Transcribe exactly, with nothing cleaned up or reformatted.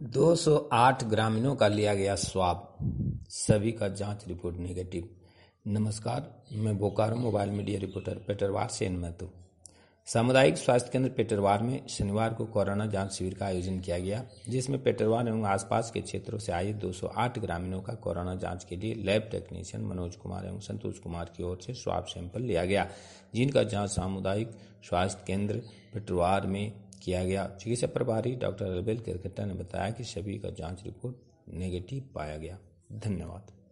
दो सौ आठ ग्रामीणों का लिया गया स्वाब, सभी का जांच रिपोर्ट नेगेटिव। नमस्कार, मैं Bokaro mobile media reporter Petarwar से महतो। सामुदायिक स्वास्थ्य केंद्र पेटरवार में शनिवार को कोरोना जांच शिविर का आयोजन किया गया, जिसमें पेटरवार एवं आसपास के क्षेत्रों से आए दो सौ आठ ग्रामीणों का कोरोना जांच के लिए लैब टेक्नीशियन मनोज कुमार एवं संतोष कुमार की ओर से स्वाब सैंपल लिया गया, जिनका जांच सामुदायिक स्वास्थ्य केंद्र पेटरवार में किया गया। चिकित्सा प्रभारी डॉक्टर अलबेल केरकेट्टा ने बताया कि सभी का जांच रिपोर्ट नेगेटिव पाया गया। धन्यवाद।